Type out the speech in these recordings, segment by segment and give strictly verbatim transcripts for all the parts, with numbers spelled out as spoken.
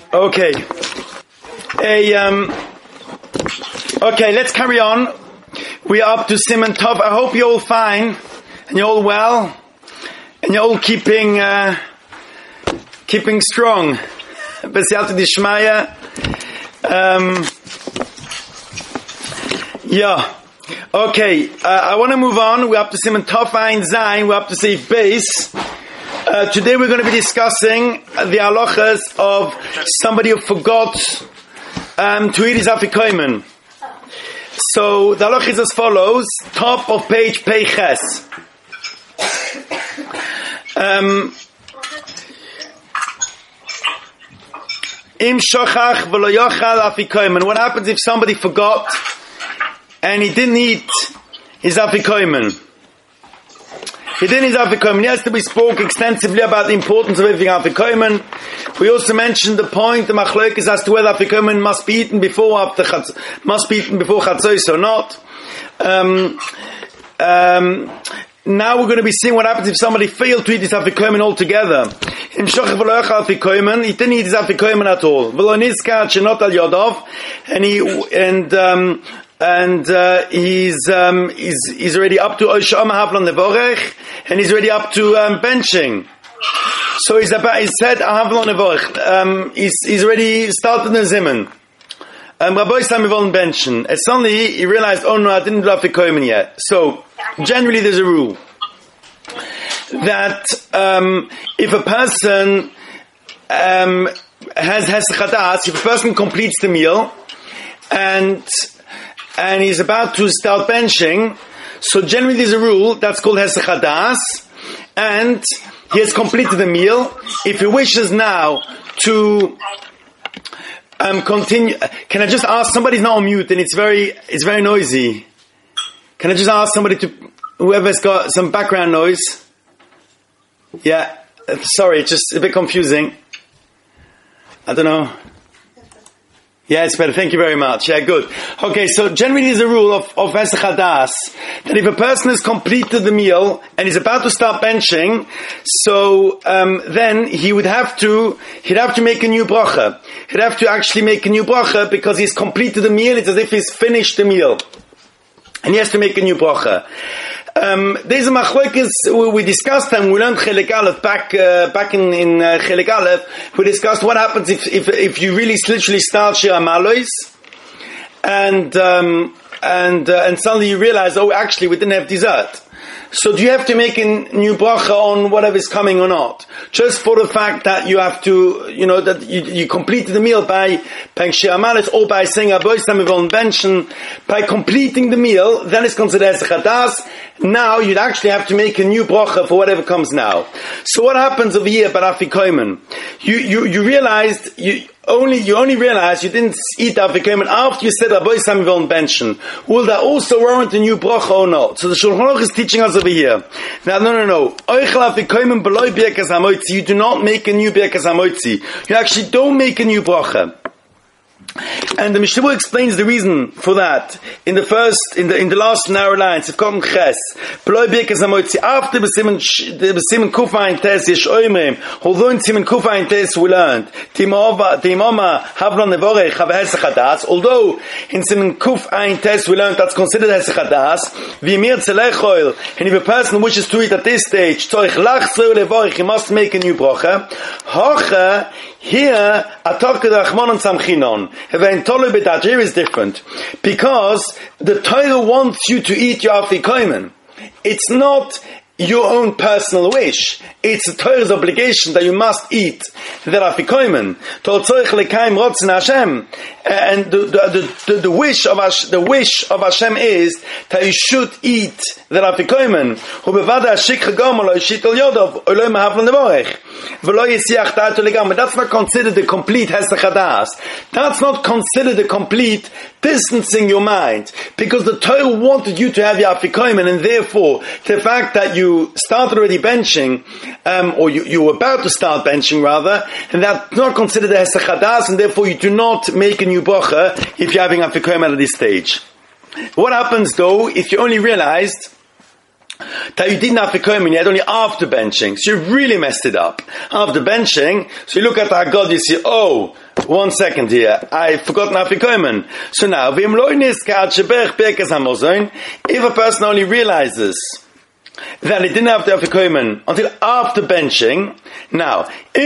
Okay. A, um, okay, let's carry on. We are up to Siman Tov. I hope you're all fine and you're all well and you're all keeping uh, keeping strong. B'siyata d'shmaya. Um, yeah. Okay. Uh, I want to move on. We're up to Siman Tov Ein Zayin. We're up to Seif Beis. Uh, today we're going to be discussing the halachas of somebody who forgot um, to eat his afikomen. So the halacha is as follows: top of page Peiches. Um, Im shochach v'lo yochal afikomen. What happens if somebody forgot and he didn't eat his afikomen? He didn't eat afikomen. Yesterday we spoke extensively about the importance of eating afikomen. We also mentioned the point, the machlokes, as to whether afikomen must be eaten before after chatz, must be eaten before chatzos or not. Um, um, now we're going to be seeing what happens if somebody failed to eat his afikomen altogether. Im shochach v'lo yochal afikomen, he didn't eat his afikomen at all. V'lo nizkar shenot al yodov, and he and um, and uh, he's um, he's he's already up to Oshama Havlon Nevorech, and he's already up to um, benching. So he's about. He said Havlon Nevorech. Um, he's he's already started the zimun. Um, Rabbi Sam Yvon benchen. And suddenly he realized, oh no, I didn't do afikomen yet. So generally, there's a rule that um, if a person um, has has chadas, if a person completes the meal and and he's about to start benching, so generally there's a rule that's called Hesech Hadas, and he has completed the meal. If he wishes now to um, continue, can I just ask, somebody's not on mute and it's very, it's very noisy. Can I just ask somebody to, whoever's got some background noise? Yeah, uh, sorry, it's just a bit confusing. I don't know. Yeah, it's better. Thank you very much. Yeah, good. Okay, so generally there's a rule of, of Hesech Hadas that if a person has completed the meal and he's about to start benching, so um, then he would have to, he'd have to make a new bracha. He'd have to actually make a new bracha because he's completed the meal. It's as if he's finished the meal. And he has to make a new bracha. Um, there's a machlokes, we discussed them, we learned Chelek Aleph back, uh, back in, in uh, Chelek Aleph, we discussed what happens if, if, if you really literally start Shir HaMa'alos, and, um, and, uh, and suddenly you realize, oh, actually we didn't have dessert. So do you have to make a new bracha on whatever is coming or not? Just for the fact that you have to, you know, that you, you completed the meal by by Shir HaMa'alos or by saying Aboy Samivon benchen, by completing the meal, then it's considered Hesech Hadas. Now you'd actually have to make a new bracha for whatever comes now. So what happens over here about afikomen? You you you realized you only you only realized you didn't eat afikomen after you said Aboy Samivon benchen. Will that also warrant a new bracha or not? So the Shulchan Aruch is teaching us over here. Now no no no. Oichel afikomen beloy birkas hamotzi. You do not make a new birkas hamotzi. You actually don't make a new bracha. And the Mishnah explains the reason for that in the first, in the in the last narrow lines. After the Siman Kufayin Tes Yesh Oimrim, although in Siman Kufayin Tes we learned Timoma Havlon Nevorech Have Hesech Hadas. Although in Siman Kufayin Tes we learned that's considered Hesech Hadas. V'imir Tzelechoil, and if a person wishes to eat at this stage, Tzorich Lachzor Levorech, he must make a new bracha. Hocha. Here, Atok Rachman and Samchinon. Here is different. Because the Torah wants you to eat your afikomen. It's not your own personal wish. It's the Torah's obligation that you must eat the afikomen. And the, the, the, the wish of Hash, the wish of Hashem is that you should eat the afikomen. But that's not considered the complete Hesech Hadas. That's not considered the complete distancing your mind. Because the Torah wanted you to have your afikomen, and therefore, the fact that you started already benching, um, or you, you were about to start benching rather, and that's not considered the Hesech Hadas, and therefore you do not make a new bracha if you're having afikomen at this stage. What happens though if you only realized that you didn't have to come in yet, only after benching. So you really messed it up. After benching, so you look at the Haggadah, you see, oh, one second here. I've forgotten Afikomen. So now, if a person only realizes that he didn't have the Afikomen until after benching, now,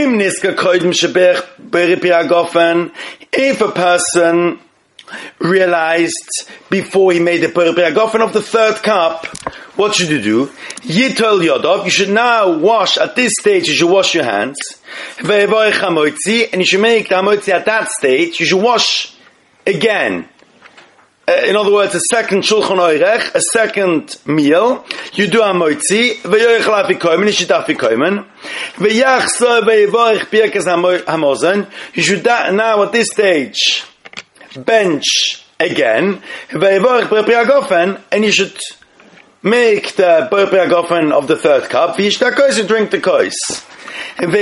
if a person realized before he made the Peripiagofen of the third cup, what should you do? Yitol Yodov, you should now wash, at this stage you should wash your hands, and you should make the hamotzi at that stage, you should wash again. Uh, in other words, a second shulchan oirech, a second meal, you do hamotzi, ve'yoichel afikomen, you should afikomen, ve'yachso ve'yivorech birkas hamozen, you should now at this stage bench again, and you should make the Peripiagofen of the third cup, and drink the kois. And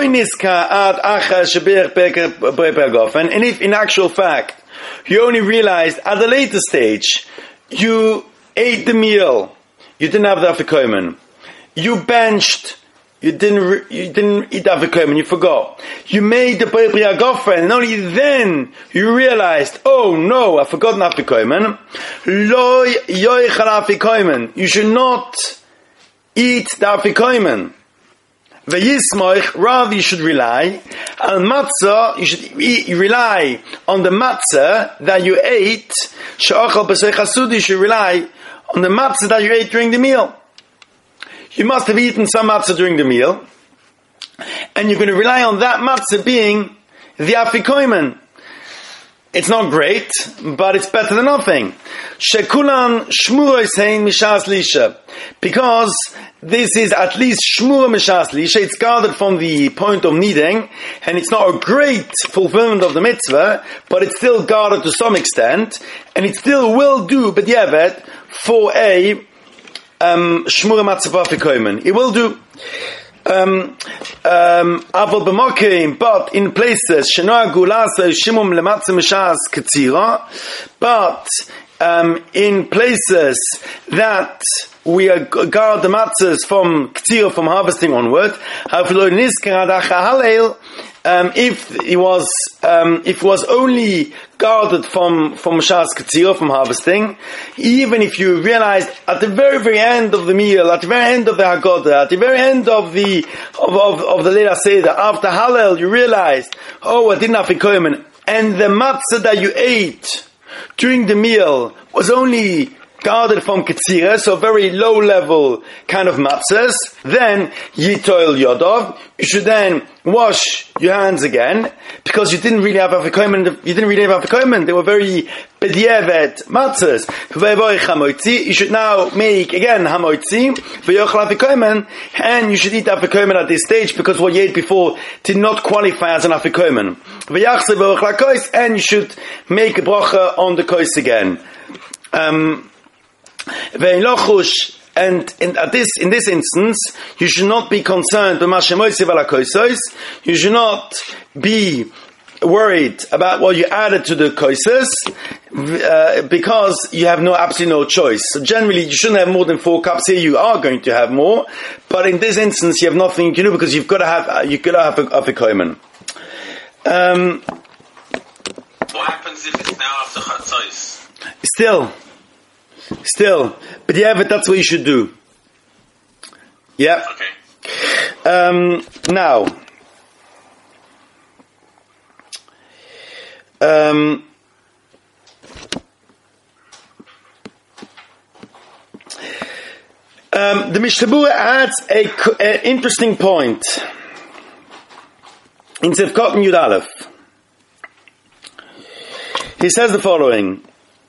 if in actual fact you only realized at the later stage you ate the meal, you didn't have the afikomen, you benched, You didn't, you didn't eat Afikomen, you forgot. You made the Peripiagofen, and only then you realized, oh no, I forgot Afikomen. Loi yoichal Afikomen. You should not eat the Afikomen. V'yismoich, rather you should rely on matzah, you should eat, you rely on the matzah that you ate, she'achal b'sei chasud, you should rely on the matzah that you ate during the meal. You must have eaten some matzah during the meal, and you're going to rely on that matzah being the afikomen. It's not great, but it's better than nothing. Shekulan shmura sein mishas lisha, because this is at least shmura mishas lisha. It's guarded from the point of needing, and it's not a great fulfillment of the mitzvah, but it's still guarded to some extent, and it still will do b'diavad for a Um, Shmura matzah afikomen. It will do. Um, um, Aval b'mokim, but in places, shenoagu lasa shimum lematzah mishas ketzira, but um, in places that we are guard the matzahs from ketzira, from harvesting onward, Um, if it was, um, if it was only guarded from, from Shas Ketzira, from harvesting, even if you realized at the very, very end of the meal, at the very end of the Haggadah, at the very end of the, of, of, of the Leila Seder, after Hallel, you realized, oh, I didn't have Fikomen, and the matzah that you ate during the meal was only guarded from Ketzira, so very low level kind of matzahs, then Yitoil Yodov, you should then wash your hands again, because you didn't really have Afikomen, you didn't really have Afikomen, they were very B'dievet matzahs. You should now make again Hamoitzi, V'yochel Afikomen, and you should eat Afikomen at this stage, because what you ate before did not qualify as an Afikomen. V'yachse V'yochel Kois, and you should make a bracha on the Kois again. Um, And in, at this, in this instance, you should not be concerned. You should not be worried about what you added to the koises, uh, because you have no absolutely no choice. So generally, you shouldn't have more than four cups. Here, you are going to have more, but in this instance, you have nothing to do because you've got to have uh, you've got to have a, a koimen. Um What happens if it's now after chatzos? Still. Still, but yeah, but that's what you should do. Yeah. Okay. Um, now, um, um, the Mishnah Berurah adds a, a interesting point in Sivkot Yud Aleph. He says the following.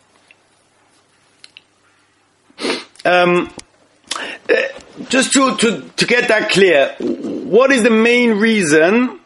Um, uh, just to, to, to get that clear, what is the main reason,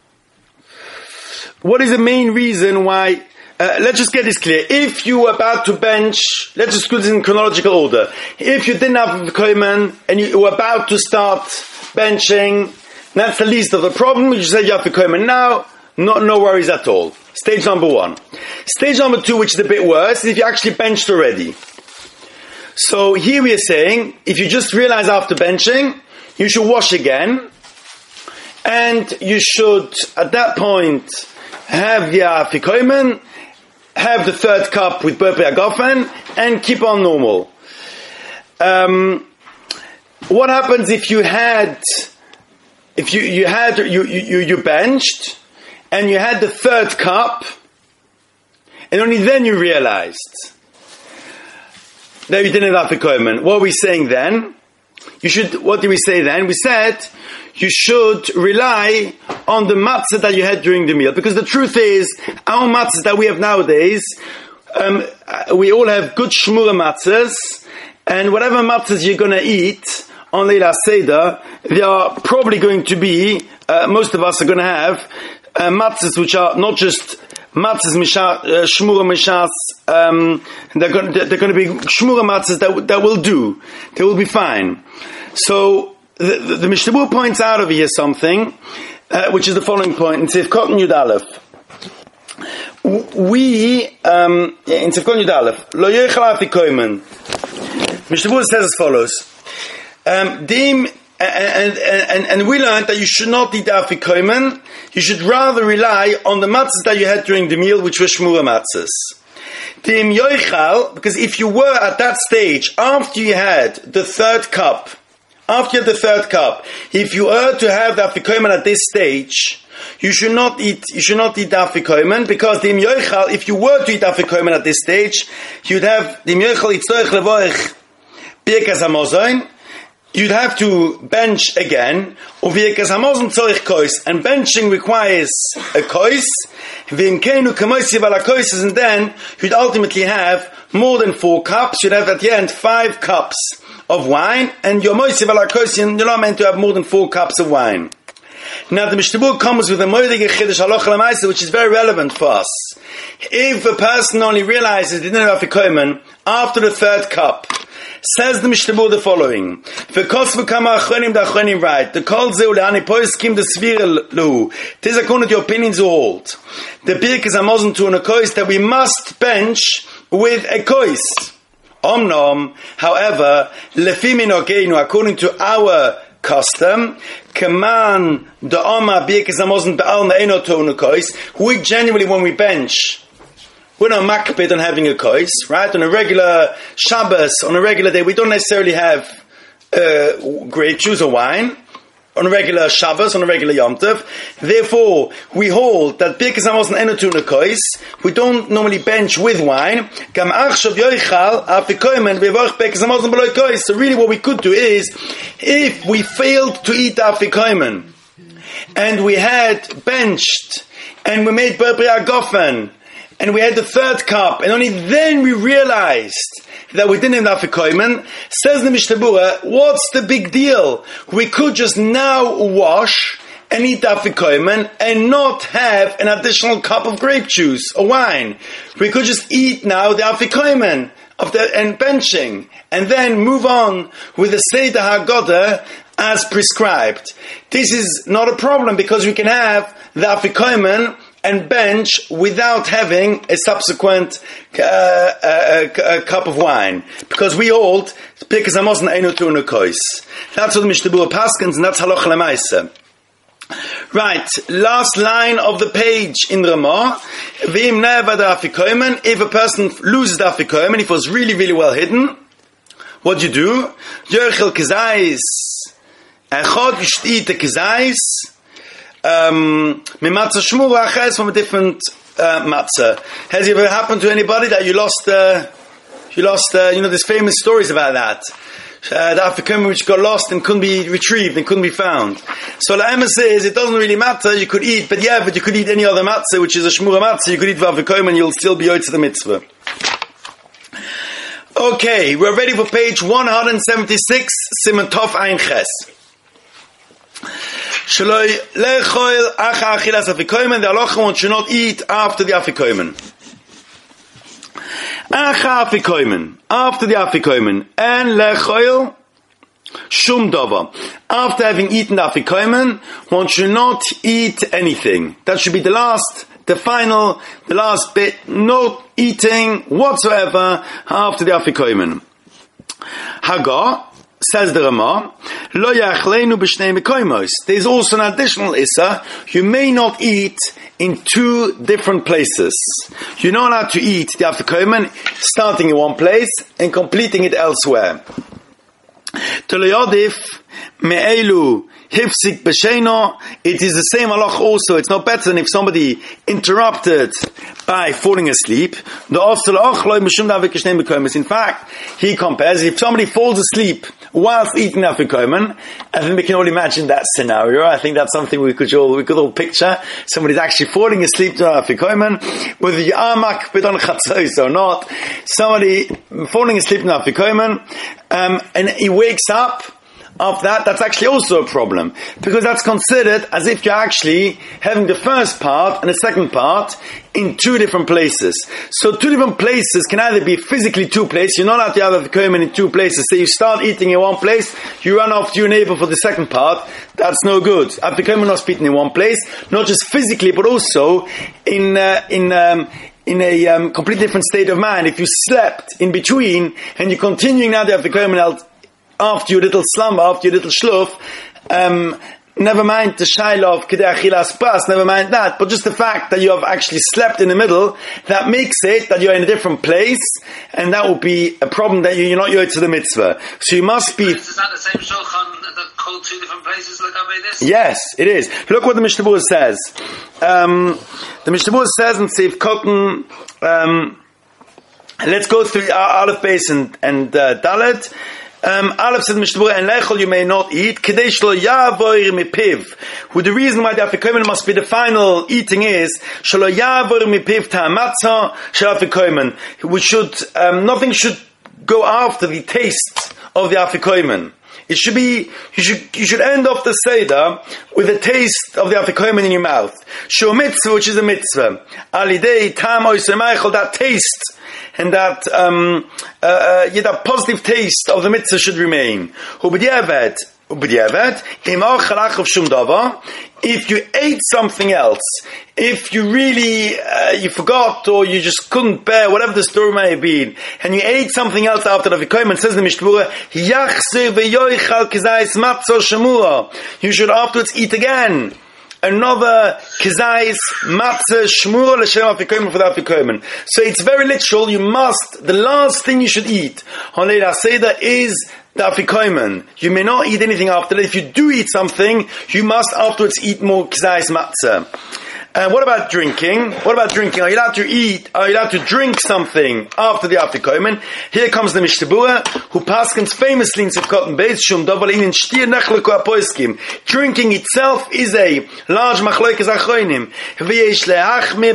what is the main reason why, uh, let's just get this clear. If you were about to bench, let's just do this in chronological order. If you didn't have the koimen and you were about to start benching, that's the least of the problem. You said you have the koimen now, no, no worries at all. Stage number one. Stage number two, which is a bit worse, is if you actually benched already. So here we are saying, if you just realize after benching, you should wash again, and you should, at that point, have the afikomen, have the third cup with Burpei Agofen, and keep on normal. Um, what happens if you had, if you, you had, you, you, you benched, and you had the third cup, and only then you realized that you didn't have afikomen? What are we saying then? You should, what did we say then? We said, you should rely on the matzah that you had during the meal. Because the truth is, our matzahs that we have nowadays, um, we all have good shmura matzahs, and whatever matzahs you're going to eat on Leila Seder, they are probably going to be, uh, most of us are going to have, uh, matzahs which are not just matzahs, misha, uh, shmura mishas, um, they're going, they're going to be shmura matzahs that, that will do. They will be fine. So, the, the, the Mishnah Berurah points out over here something, uh, which is the following point. In Tzivkot Yud Aleph, we, um, in Tzivkot Yud Aleph, Lo Yochel Afikomen, Mishnah Berurah says as follows, um, Dim, and, and, and we learned that you should not eat afikomen, you should rather rely on the matzahs that you had during the meal, which were shmura matzahs. Dim yoichal, because if you were at that stage, after you had the third cup, after you had the third cup, if you were to have the afikomen at this stage, you should not eat, you should not eat afikomen, because dim yoichal, if you were to eat afikomen at this stage, you'd have dim yoichal itztoich levoich birkas hamazon, you'd have to bench again, and benching requires a kois, and then you'd ultimately have more than four cups, you'd have at the end five cups of wine, and you're not meant to have more than four cups of wine. Now the Mishnah Berurah comes with a moedige chiddush halacha l'maaseh, which is very relevant for us. If a person only realizes they didn't have afikomen after the third cup, says the Mishnah Berurah the following: "V'kos v'kama achronim the achronim right. The kol zeu le'ani poiskim the svir lehu. This according to your opinions who hold. The birkas hamazon to an kois that we must bench with a kois. Omnom, however, lefi minogeinu, according to our custom, kaman the oma birkas hamazon be'al me'eno to an kois. We generally, when we bench, we're not makbid on having a kois, right? On a regular Shabbos, on a regular day, we don't necessarily have uh, grape juice or wine. On a regular Shabbos, on a regular Yom Tov. Therefore, we hold that birkas hamazon eno to a kois. We don't normally bench with wine. Gam achshav yoichal afikomen ve'voch birkas hamazon below kois. So really what we could do is, if we failed to eat afikomen, and we had benched, and we made Burpei Agofen, and we had the third cup, and only then we realized that we didn't have afikomen, says the Mishnah Berurah, what's the big deal? We could just now wash and eat afikomen and not have an additional cup of grape juice or wine. We could just eat now the afikomen of the and benching, and then move on with the Seder Haggadah as prescribed. This is not a problem, because we can have the afikomen and bench without having a subsequent uh, uh, uh, cup of wine, because we hold birkas hamazon eno to a kois. That's what the Mishnah Berurah paskins, and that's halacha l'maaseh. Right, last line of the page in Ramah. V'im ne'avad afikomen. If a person loses the afikomen, if it was really, really well hidden, what do you do? Yochel kezais. Echad, you should eat the kezais. Um, matzah shmura achas from a different uh, matzah. Has it ever happened to anybody that you lost? Uh, you lost. Uh, you know, there's famous stories about that. Uh, the afikomen which got lost and couldn't be retrieved and couldn't be found. So the Emma says it doesn't really matter. You could eat, but yeah, but you could eat any other matzah, which is a shmura matzah. You could eat afikomen and you'll still be owed to the mitzvah. Okay, we're ready for page one seventy-six, Siman Tov Ein Ches. Shaloi lechoil acha achilas afikomen. The halacha one should not eat after the afikomen. Acha afikomen, after the afikomen, and lechoil shum dava. After having eaten the afikomen, one should not eat anything. That should be the last, the final, the last bit. No eating whatsoever after the afikomen. Haga. Says the Ramah, Lo yachleinu b'shnei mekoymos. There's also an additional issa. You may not eat in two different places. You're not allowed to eat the afikomen starting in one place and completing it elsewhere. Teleyodif me'elu hifsik b'sheino. It is the same halach also. It's no better than if somebody interrupted by falling asleep. In fact, he compares, if somebody falls asleep whilst eating afikomen, I think we can all imagine that scenario. I think that's something we could all, we could all picture. Somebody's actually falling asleep to afikomen, whether you are makpid on chatzos or not. Somebody falling asleep to afikomen, um, and he wakes up after that, that's actually also a problem, because that's considered as if you're actually having the first part and the second part in two different places. So two different places can either be physically two places. You're not allowed to have afikomen in two places. So you start eating in one place, you run off to your neighbor for the second part. That's no good. Afikomen must be eaten in one place, not just physically, but also in uh, in um, in a um, completely different state of mind. If you slept in between and you're continuing now the afikomen after your little slumber, after your little shluf, um, never mind the shaila of kedei achilas pras, never mind that, but just the fact that you have actually slept in the middle, that makes it that you're in a different place, and that will be a problem that you're not yotze to the mitzvah. So you must be... Is that the same shulchan that called two different places like I this? Yes, it is. Look what the Mishnah Berurah says. Um, the Mishnah Berurah says in Seif Kotten, um, let's go through Aleph Beis and, and uh, Dalet. Um, Aleph says Mishnah Berurah, and lechol you may not eat. Kedei shelo yavor mipiv. Who the reason why the afikomen must be the final eating is shelo yavor mipiv ta'amatzah shel afikomen. We should um, nothing should go after the taste of the afikomen. It should be, you should, you should end off the Seder with the taste of the afikomen in your mouth. Shu mitzvah, which is a mitzvah. Alidei tam oisemaichel, that taste, and that, um, uh, uh, yeah, that positive taste of the mitzvah should remain. Ubediavad, ubediavad, im ochel achav shum davar. If you ate something else, if you really, uh, you forgot or you just couldn't bear, whatever the story may have been, and you ate something else after the afikomen, says the Mishnah Berurah, yachzir v'yoichal kizayis matzah shemua. You should afterwards eat again another kizayis matzah shemua l'shem afikomen for the afikomen. So it's very literal. You must, the last thing you should eat on Leila Seder is the afikomen. You may not eat anything after that. If you do eat something, you must afterwards eat more kizayis matzah. Uh, what about drinking? What about drinking? Are you allowed to eat? Are you allowed to drink something after the afikomen? Here comes the Mishnah Berurah, who paskins famously in Seif Kotten Beis, shum davar inin shtir nechleku apoiskim. Drinking itself is a large machloekes achronim. V'yesh leachmir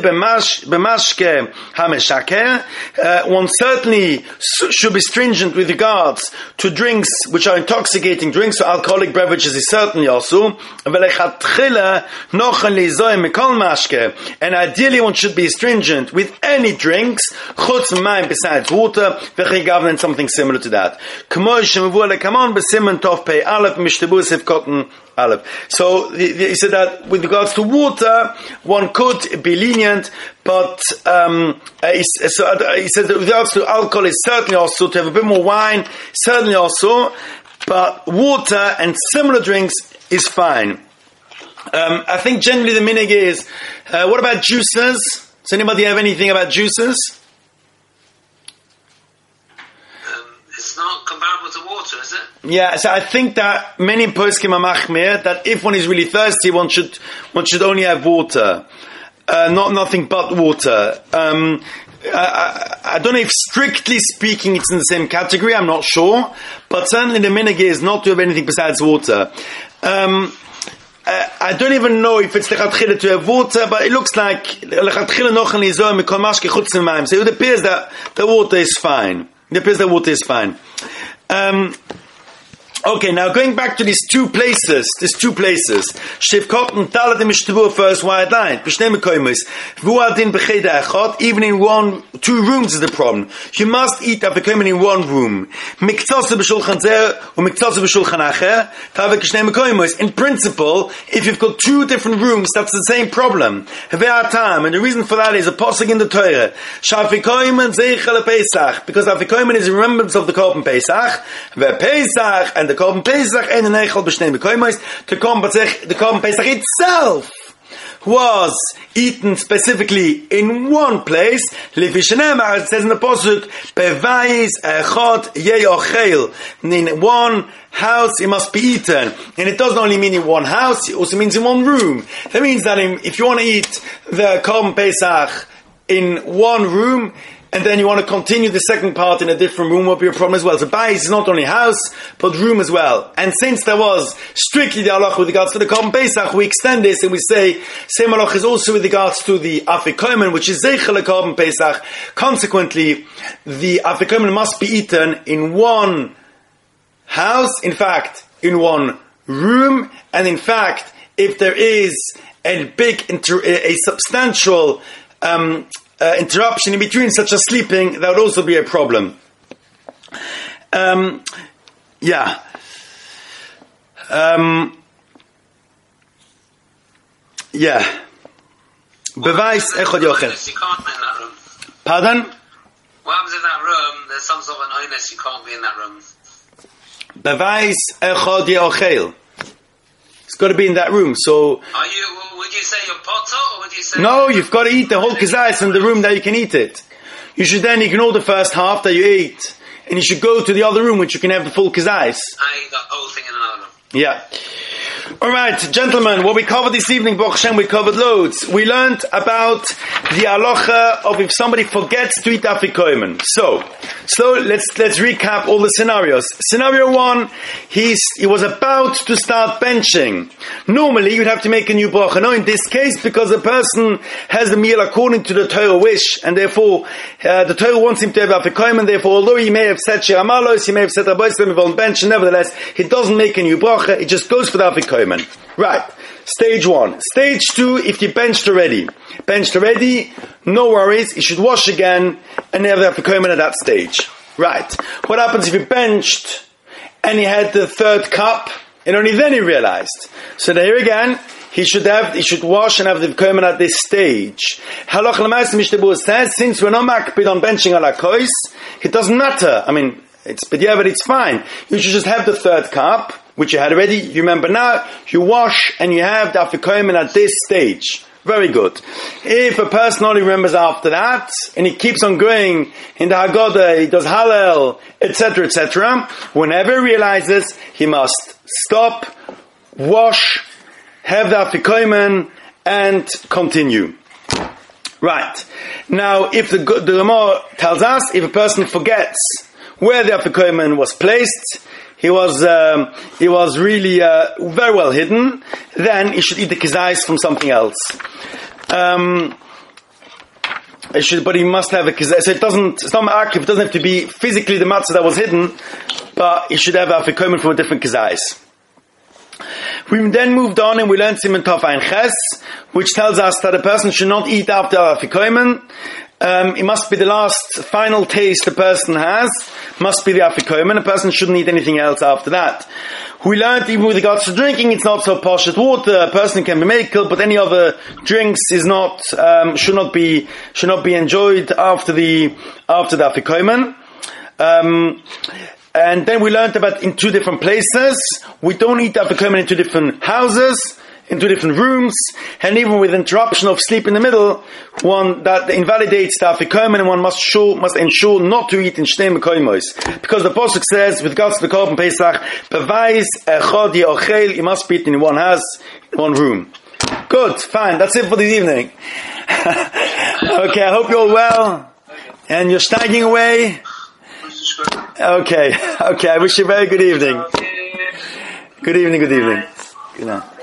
b'mashke hameshaker. One certainly should be stringent with regards to drinks which are intoxicating drinks, so alcoholic beverages is certainly also. V'lechatchila nochen lizoim mekol and ideally one should be stringent with any drinks chutz mayim besides water v'chigav and something similar to that. So he said that with regards to water one could be lenient, but um, he, so, uh, he said that with regards to alcohol is certainly also to have a bit more wine, certainly also, but water and similar drinks is fine. Um, I think generally the minhag is, uh, what about juices? Does anybody have anything about juices? Um, it's not comparable to water, is it? Yeah, so I think that many poskim are machmir, that if one is really thirsty, one should one should only have water. Uh, not nothing but water. Um, I, I, I don't know if strictly speaking it's in the same category, I'm not sure, but certainly the minhag is not to have anything besides water. Um, Uh, I don't even know if it's lechatchila to have water, but it looks like lechatchila nochen lizoy mikol mashke chutz mayim. So it appears that the water is fine. It appears the water is fine. Um, Okay, now going back to these two places, these two places, Seif Kotten Dalet the Mishnah Berurah first wide line, even in one, two rooms is the problem. You must eat afikomen in one room. In principle, if you've got two different rooms, that's the same problem. And the reason for that is a pasuk in the Torah, because afikomen is a remembrance of the Korban Pesach, and the The Korban Pesach and the Neichel b'shnei mekoymos. The Korban Pesach, the Korban Pesach itself was eaten specifically in one place, it says in the Pasuk, Bevais echad ye'ochel. In one house it must be eaten. And it doesn't only mean in one house, it also means in one room. That means that if you want to eat the Korban Pesach in one room, and then you want to continue the second part in a different room, will be a problem as well. So Bayis is not only house, but room as well. And since there was strictly the halacha with regards to the Korban Pesach, we extend this and we say, same halacha is also with regards to the Afikomen, which is Zeichel Korban Pesach. Consequently, the Afikomen must be eaten in one house, in fact, in one room, and in fact, if there is a big, inter- a substantial um, Uh, interruption in between, such as sleeping, that would also be a problem. Um, yeah. Um, yeah. Beweis echad yochel. Pardon? What happens in that room? There's some sort of an onus, you can't be in that room. Beweis echad yochel. It's got to be in that room. So, are you? Would you say you're potter, or would you say? No, you've got to eat the whole kazayas in the room that you can eat it. You should then ignore the first half that you ate, and you should go to the other room which you can have the full kazayas. I got the whole thing in another room. Yeah. All right, gentlemen, what we covered this evening, Baruch Hashem, we covered loads. We learned about the halacha of if somebody forgets to eat afikomen. So, so let's let's recap all the scenarios. Scenario one, he's he was about to start benching. Normally, you'd have to make a new bracha. No, in this case, because the person has the meal according to the Torah wish, and therefore uh, the Torah wants him to have afikomen. Therefore, although he may have said shir amalos, he may have said aboisem, he won't bench. Nevertheless, he doesn't make a new bracha. It just goes for the afikomen. Right. Stage one. Stage two, if you benched already. Benched already, no worries. You should wash again and never have to come in at that stage. Right. What happens if you benched and he had the third cup and only then he realized? So there again, he should have, he should wash and have the komen at this stage. Halach l'maaseh Mishnah says, since we're not makpid on benching ala kois, it doesn't matter. I mean, it's, but yeah, but it's fine. You should just have the third cup, which you had already. You remember now, you wash and you have the afikomen at this stage. Very good. If a person only remembers after that, and he keeps on going in the Haggadah, he does Hallel, et cetera, et cetera, whenever he realizes, he must stop, wash, have the afikomen, and continue. Right. Now, if the, the Gemara tells us, if a person forgets where the afikomen was placed, he was um, he was really uh, very well hidden, then he should eat the kizayis from something else. Um, it should, but he must have a kizayis. So it doesn't, it's not ma'akiv, it doesn't have to be physically the matzah that was hidden, but he should have afikomen from a different kizayis. We then moved on and we learned Siman Tov Ein Ches, which tells us that a person should not eat after afikomen. Um, it must be the last final taste the person has, must be the afikomen. A person shouldn't eat anything else after that. We learned even with regards to drinking, it's not so posh at water. A person can be makel, but any other drinks is not, um, should not be, should not be enjoyed after the, after the afikomen. Um, and then we learned about in two different places. We don't eat afikomen in two different houses, in two different rooms, and even with interruption of sleep in the middle, one that invalidates the afikomen, and one must show, must ensure not to eat in shnei mekoimos, because the pasuk says, with regards to the Korban Pesach, bevais echad ye'ochel, you must be eaten in one house, in one room. Good, fine, that's it for this evening. Okay, I hope you're well, and you're steiging away. Okay, okay, I wish you a very good evening. Good evening, good evening. Good night.